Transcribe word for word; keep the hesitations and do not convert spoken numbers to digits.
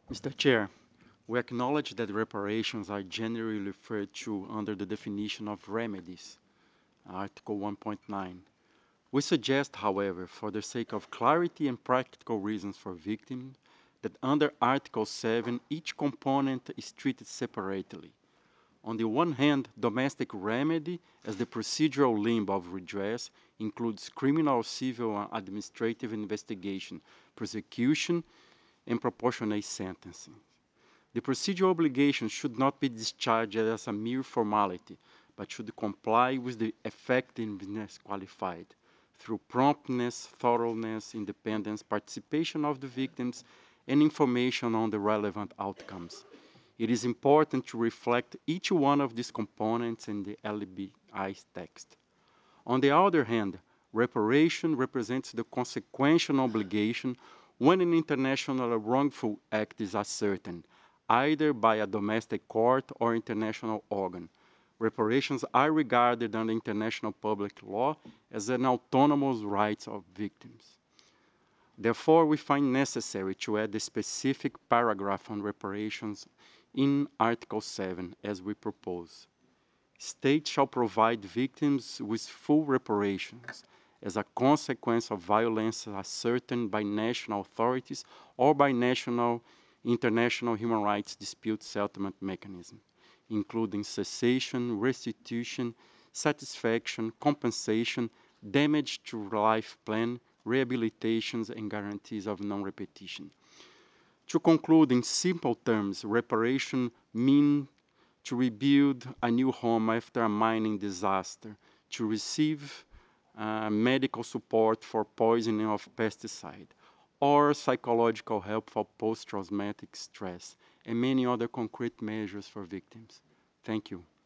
Mister Chair, we acknowledge that reparations are generally referred to under the definition of remedies, Article one point nine. We suggest, however, for the sake of clarity and practical reasons for victims, that under Article seven, each component is treated separately. On the one hand, domestic remedy, as the procedural limb of redress, includes criminal, civil, and administrative investigation, prosecution, and proportionate sentencing. The procedural obligation should not be discharged as a mere formality, but should comply with the effectiveness qualified through promptness, thoroughness, independence, participation of the victims, and information on the relevant outcomes. It is important to reflect each one of these components in the L B I's text. On the other hand, reparation represents the consequential obligation when an international wrongful act is ascertained, either by a domestic court or international organ. Reparations are regarded under international public law as an autonomous right of victims. Therefore, we find necessary to add a specific paragraph on reparations in Article seven, as we propose. States shall provide victims with full reparations as a consequence of violence ascertained by national authorities or by national international human rights dispute settlement mechanisms, including cessation, restitution, satisfaction, compensation, damage to life plan, rehabilitations, and guarantees of non-repetition. To conclude, in simple terms, reparation means to rebuild a new home after a mining disaster, to receive uh, medical support for poisoning of pesticide, or psychological help for post-traumatic stress, and many other concrete measures for victims. Thank you.